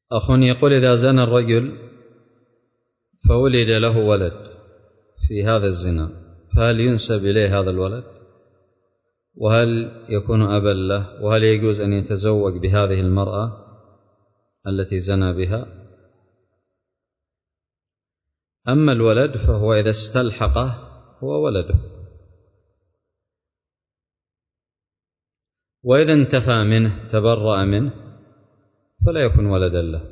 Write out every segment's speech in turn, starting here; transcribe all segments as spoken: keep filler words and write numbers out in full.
أخ يقول: إذا زنى الرجل فولد له ولد في هذا الزنا، فهل ينسب إليه هذا الولد؟ وهل يكون أبا له؟ وهل يجوز أن يتزوج بهذه المرأة التي زنى بها؟ أما الولد فهو إذا استلحقه هو ولده، وإذا انتفى منه تبرأ منه فلا يكون ولدا له.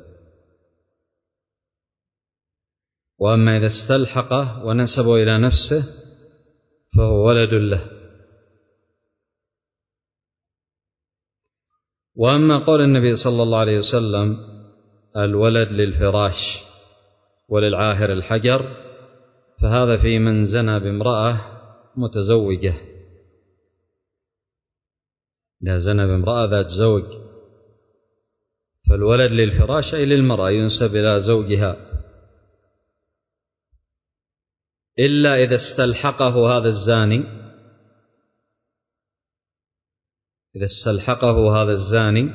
وأما إذا استلحقه ونسبه إلى نفسه فهو ولد له. وأما قول النبي صلى الله عليه وسلم: الولد للفراش وللعاهر الحجر، فهذا في من زنى بامرأة متزوجة. إذا زنى بامرأة ذات زوج فالولد للفراش أي للمرأة ينسب إلى زوجها، إلا إذا استلحقه هذا الزاني إذا استلحقه هذا الزاني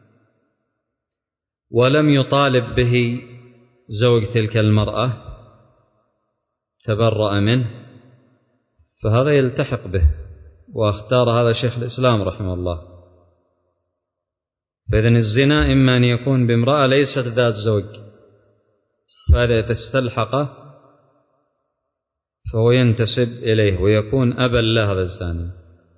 ولم يطالب به زوج تلك المرأة تبرأ منه، فهذا يلتحق به. واختار هذا شيخ الإسلام رحمه الله. فإذن الزنا إما أن يكون بامرأة ليست ذات زوج، فهذا تستلحقه فهو ينتسب إليه ويكون أبا له هذا الزاني.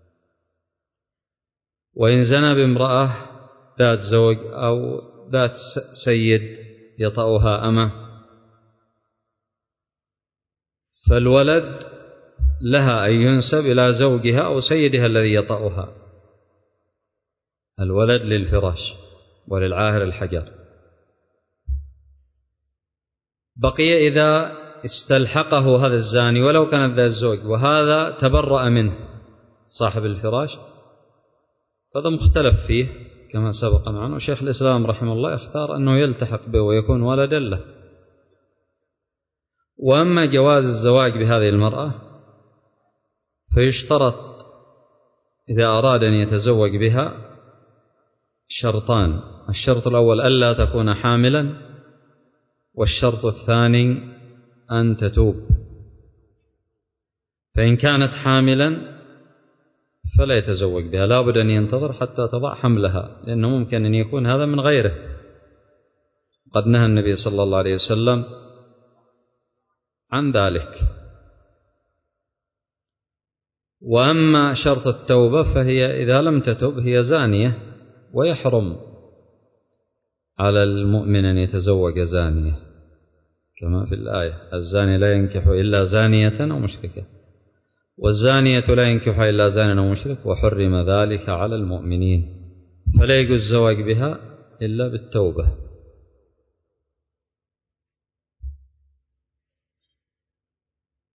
وإن زنى بامرأة ذات زوج أو ذات سيد يطأها أمه، فالولد لها أن ينسب إلى زوجها أو سيدها الذي يطأها. الولد للفراش وللعاهر الحجر. بقي إذا استلحقه هذا الزاني ولو كان ذا الزوج وهذا تبرأ منه صاحب الفراش، هذا مختلف فيه كما سبق معنا. وشيخ الإسلام رحمه الله اختار أنه يلتحق به ويكون ولدا له. وأما جواز الزواج بهذه المرأة فيشترط إذا أراد أن يتزوج بها شرطان: الشرط الأول ألا تكون حاملا، والشرط الثاني أن تتوب. فإن كانت حاملا فلا يتزوج بها، لا بد أن ينتظر حتى تضع حملها، لأنه ممكن أن يكون هذا من غيره. قد نهى النبي صلى الله عليه وسلم عن ذلك. وأما شرط التوبة فهي إذا لم تتب هي زانية، ويحرم على المؤمن أن يتزوج زانية كما في الآية: الزاني لا ينكح إلا زانية أو مشركة، والزانية لا ينكح إلا زان أو مشرك، وحرم ذلك على المؤمنين. فلا يجوز الزواج بها إلا بالتوبة.